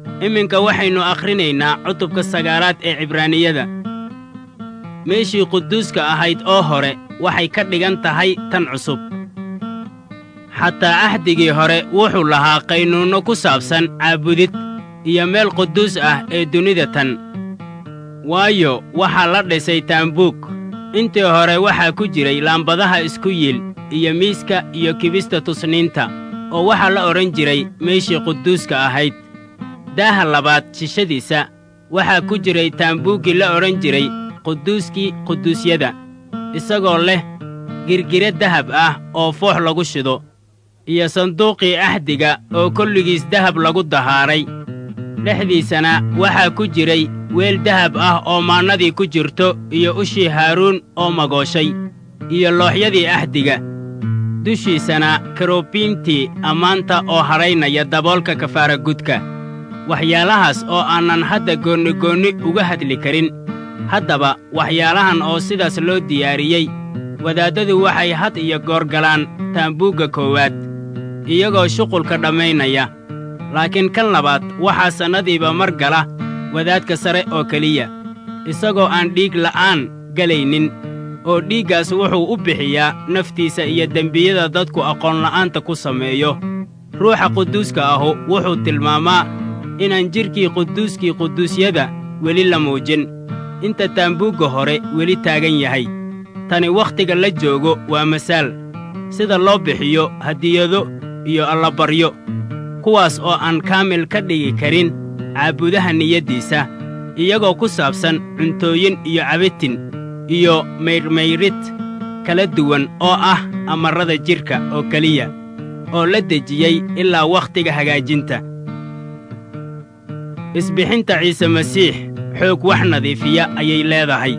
iminka waxaynu akhrinaynaa cutubka 9aad ee Cibraaniyada. meeshii quduuska ahayd oo hore waxay ka dhigan tahay tan cusub. xataa ahdigii hore wuxuu lahaa qaynuunno ku saabsan caabudid iyo meel quduus ah ee dunida tan. waayo waxaa la dhisay taambuug. intii hore waxaa ku jiray laambadaha isku yiil iyo miiska iyo kibista tusniinta oo waxaa la odhan jiray meeshii quduuska ahayd. daaha labaad shishadiisa waxaa ku jiray taambuuggii la odhan jiray quduuskii quduusyada, isagoo leh girgire dahab ah oo foox lagu shido, iyo sanduuqii ahdiga oo kolligiis dahab lagu dahaaray. dhexdiisana waxaa ku jiray weel dahab ah oo maannadii ku jirto iyo ushii haaruun oo magooshay iyo looxyadii ahdiga. dushiisana kerubiimtii ammaanta oo hadhaynaya daboolka kafaaragudka. waxyaalahaas oo aanan hadda goonni uga hadli karin. haddaba waxyaalahan oo sidaas loo diyaariyey, wadaaddadu waxay had iyo goor galaan taambuugga koowaad, iyagoo shuqulka dhammaynaya. laakiin kan labaad waxaa sannadiiba mar gala wadaadka sare oo keliya, isagoo aan dhiig la'aan galaynin, oo dhiiggaas wuxuu u bixiyaa naftiisa iyo dembiyada dadku aqoonla'aanta ku sameeyo. ruuxa quduuska ahu wuxuu tilmaamaa inaan jidhkii quduuskii quduusyada weli la muujin, inta taambuugga hore weli taagan yahay. tani wakhtiga la joogo waa masaal, sida loo bixiyo hadiyado iyo allabaryo, kuwaas oo aan kaamil ka dhigi karin caabudaha niyaddiisa, iyagoo ku saabsan cuntooyin iyo cabitin iyo mayrmayrid kala duwan oo ah amarrada jidhka oo keliya, oo la dejiyey ilaa wakhtiga hagaajinta. isbixinta ciise masiix xoog wax nadiifiya ayay leedahay.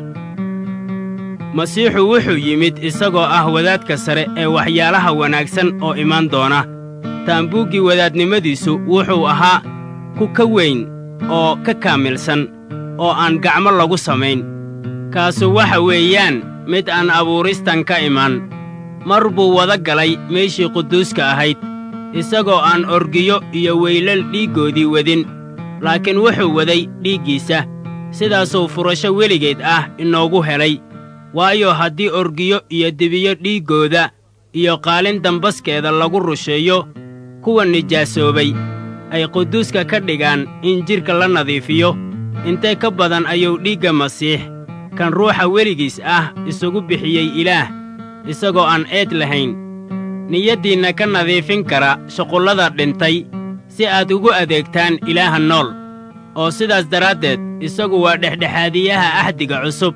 masiixu wuxuu yimid isagoo ah wadaadka sare ee waxyaalaha wanaagsan oo imaan doona. taambuuggii wadaadnimadiisu wuxuu ahaa ku ka weyn oo ka kaamilsan oo aan gacmo lagu samayn. kaasu waxa weeyaan mid aan abuuristan ka iman. mar buu wada galay meeshii quduuska ahayd, isagoo aan orgiyo iyo weylal dhiiggoodii wadin, laakiin wuxuu waday dhiiggiisa. sidaasuu furasho weligeed ah inoogu helay. waayo haddii orgiyo iyo dibiyo dhiiggooda iyo qaalin dambaskeeda lagu rusheeyo kuwa nijaasoobay ay quduuska ka dhigaan in jidhka la nadiifiyo, intee ka badan ayuu dhiigga masiix, kan ruuxa weligiis ah, isugu bixiyey ilaah, isagoo aan eed lahayn, niyaddiinna ka nadiifin kara shuqullada dhintay, si aad ugu adeegtaan ilaaha nool. oo sidaas daraaddeed isagu waa dhexdhexaadiyaha ahdiga cusub,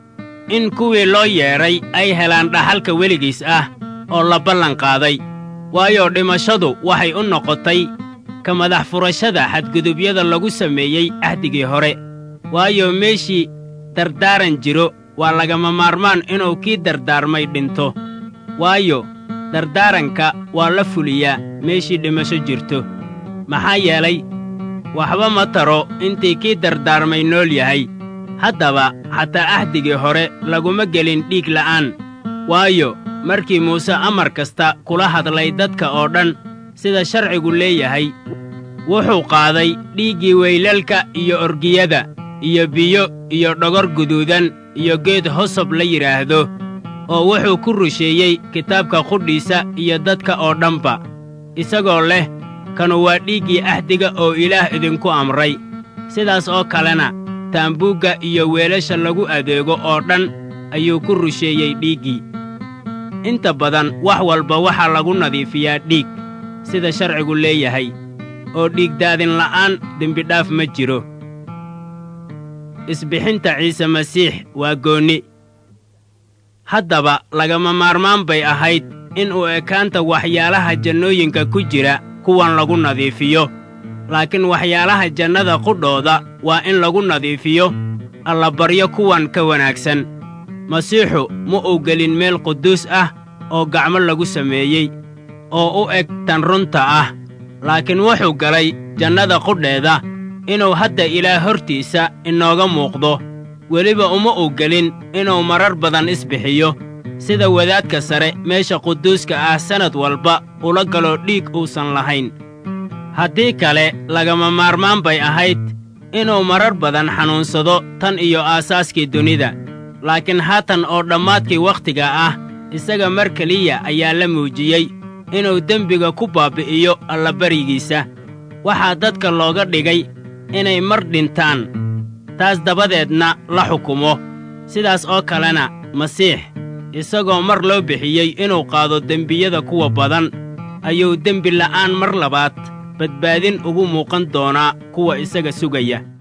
in kuwii loo yeedhay ay helaan dhaxalka weligiis ah oo la ballanqaaday. waayo dhimashadu waxay u noqotay ka madax furashada xadgudubyada lagu sameeyey ahdigii hore. waayo meeshii dardaaran jiro waa lagama maarmaan inuu kii dardaarmay dhinto. waayo dardaaranka waa la fuliyaa meeshii dhimasho jirto. maxaa yeelay waxba ma taro intii kii dardaarmay nool yahay. haddaba xataa ahdigii hore laguma gelin dhiig la'aan. waayo markii muuse amar kasta kula hadlay dadka oo dhan sida sharcigu leeyahay, wuxuu qaaday dhiiggii weylalka iyo orgiyada iyo biyo iyo dhogor guduudan iyo geed hosob la yidhaahdo, oo wuxuu ku rusheeyey kitaabka qudhiisa iyo dadka oo dhanba, isagoo leh, kanu waa dhiiggii ahdiga oo ilaah idinku amray. sidaas oo kalena taambuugga iyo weelasha lagu adeego oo dhan ayuu ku rusheeyey dhiiggii. inta badan wax walba waxaa lagu nadiifiyaa dhiig, sida sharcigu leeyahay, oo dhiigdaadin la'aan dembidhaaf ma jiro. isbixinta ciise masiix waa goonni. haddaba lagama maarmaan bay ahayd in uu ekaanta waxyaalaha jannooyinka ku jira kuwan lagu nadiifiyo, laakiin waxyaalaha jannada qudhooda waa in lagu nadiifiyo allabaryo kuwan ka wanaagsan. masiixu ma uu gelin meel quduus ah oo gacmo lagu sameeyey oo u eg tan runta ah, laakiin wuxuu galay jannada qudheeda inuu hadda ilaah hortiisa inooga muuqdo. weliba uma uu gelin inuu marar badan isbixiyo, sida wadaadka sare meesha quduuska ah sannad walba ula galo dhiig uusan lahayn. haddii kale lagama maarmaan bay ahayd inuu marar badan xanuunsado tan iyo aasaaskii dunida, laakiin haatan oo dhammaadkii wakhtiga ah isaga mar keliya ayaa la muujiyey inuu dembiga ku baabbi'iyo allabarigiisa. waxaa dadka looga dhigay inay mar dhintaan, taas dabadeedna la xukumo. sidaas oo kalena masiix, isagoo mar loo bixiyey inuu qaado dembiyada kuwa badan, ayuu dembi la'aan mar labaad badbaadin ugu muuqan doonaa kuwa isaga sugaya.